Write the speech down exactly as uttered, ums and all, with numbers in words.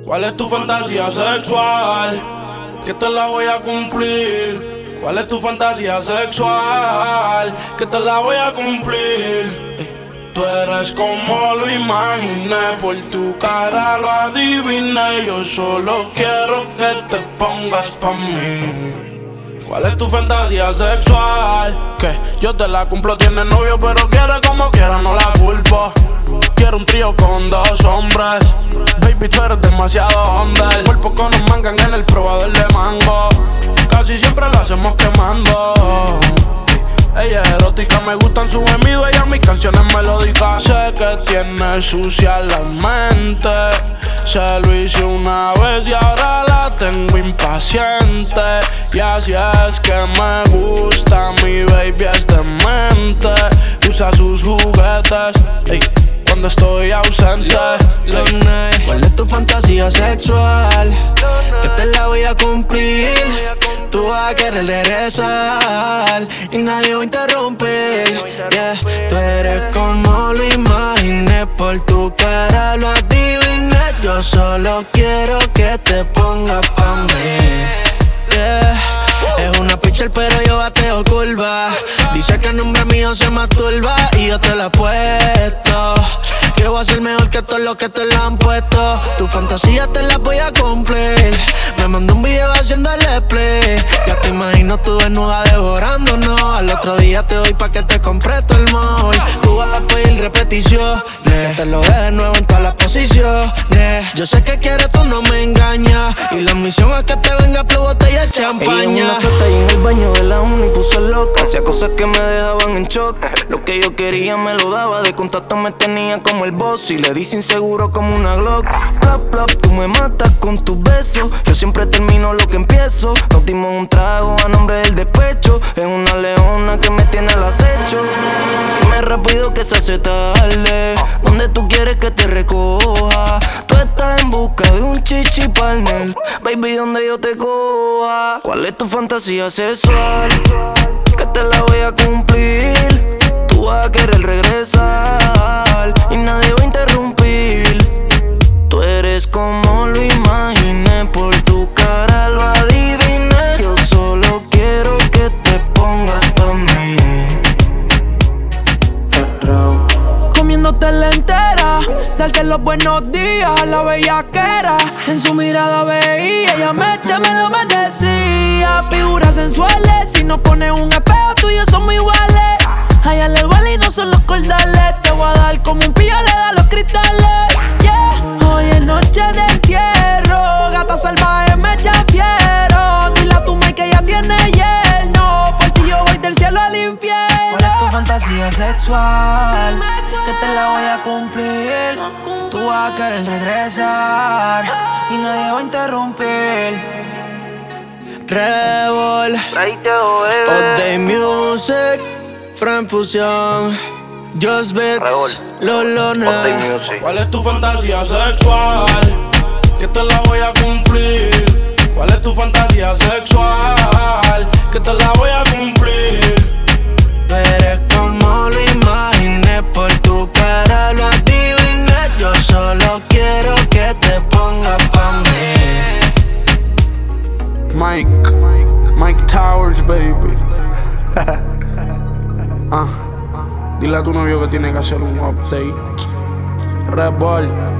¿Cuál es tu fantasía sexual? Que te la voy a cumplir. ¿Cuál es tu fantasía sexual? Que te la voy a cumplir. Tú eres como lo imaginé, por tu cara lo adiviné. Yo solo quiero que te pongas pa' mí. ¿Cuál es tu fantasía sexual? Que yo te la cumplo, tienes novio pero quiere como quiera, no la culpo. Quiero un trío con dos hombres. Baby, tú eres demasiado onda. El cuerpo con nos mangan en el probador de mango. Casi siempre lo hacemos quemando. Ella es erótica, me gustan sus gemidos, ella mis canciones melódicas. Sé que tiene sucia la mente. Se lo hice una vez y ahora la tengo impaciente. Y así es que me gusta, mi baby es demente. Usa sus juguetes, ey, cuando estoy ausente. ¿Cuál es tu fantasía sexual? Que te la voy a cumplir. Tú vas a querer regresar y nadie va a interrumpir. Yeah. Tú eres como lo imaginé, por tu cara lo adiviné. Yo solo quiero que te pongas pa' mí. Yeah. Es una pitcher pero yo bateo curva. Dice que el nombre mío se masturba y yo te la apuesto. Que voy a ser mejor que todos los que te la han puesto. Tu fantasía te la voy a cumplir. Me mandó un video haciéndole play. Ya te imagino tú desnuda devorándonos. Al otro día te doy pa' que te compre todo el mall. Tú vas a pedir repetición, que te lo deje nuevo en todas las posiciones. Yo sé que quieres, tú no me engañas. Y la misión es que te venga flow, botella de champaña. Ella en una seta y en el baño de la uni puso loca. Hacía cosas que me dejaban en shock. Lo que yo quería me lo daba. De contacto me tenía como el boss. Y le di inseguro como una Glock. Plap, plap, tú me matas con tus besos. Yo siempre termino lo que empiezo. Nos dimos un trago a nombre del despecho. Es una leona que me tiene al acecho. Dime rápido que se hace tarde. ¿Dónde tú quieres que te recoja? Tú estás en busca de un chichi partner. Baby, ¿dónde yo te coja? ¿Cuál es tu fantasía sexual? Que te la voy a cumplir. Tú vas a querer regresar y nadie va a interrumpir. Tú eres como lo imaginé, por tu cara lo adiviné. Yo solo quiero que te pongas pa' mí. Comiéndote la entera, darte los buenos días a la bellaquera. En su mirada veía, ella métemelo, me decía. Figuras sensuales, si nos pones un espejo tú y yo somos iguales. A ella le duele y no son los cordales. Te voy a dar como un pillo le da los cristales. Yeah. Hoy es noche de entierro, gata salvaje me chafiero. Dile a tu mãe que ella tiene yerno. Por ti yo voy del cielo al infierno. ¿Cuál es tu fantasía sexual? Que te la voy a cumplir. Tú vas a querer regresar y nadie va a interrumpir. Revol, All Day Music, Fran Fusión, Just Beats, Lolona. ¿Cuál es tu fantasía sexual? Que te la voy a cumplir. ¿Cuál es tu fantasía sexual? Que te la voy a cumplir. Tú eres como lo imaginé, por tu cara lo adiviné. Yo solo quiero que te pongas pa' mí. Mike, Mike Towers, baby. Ah, dile a tu novio que tiene que hacer un update. Red Bull.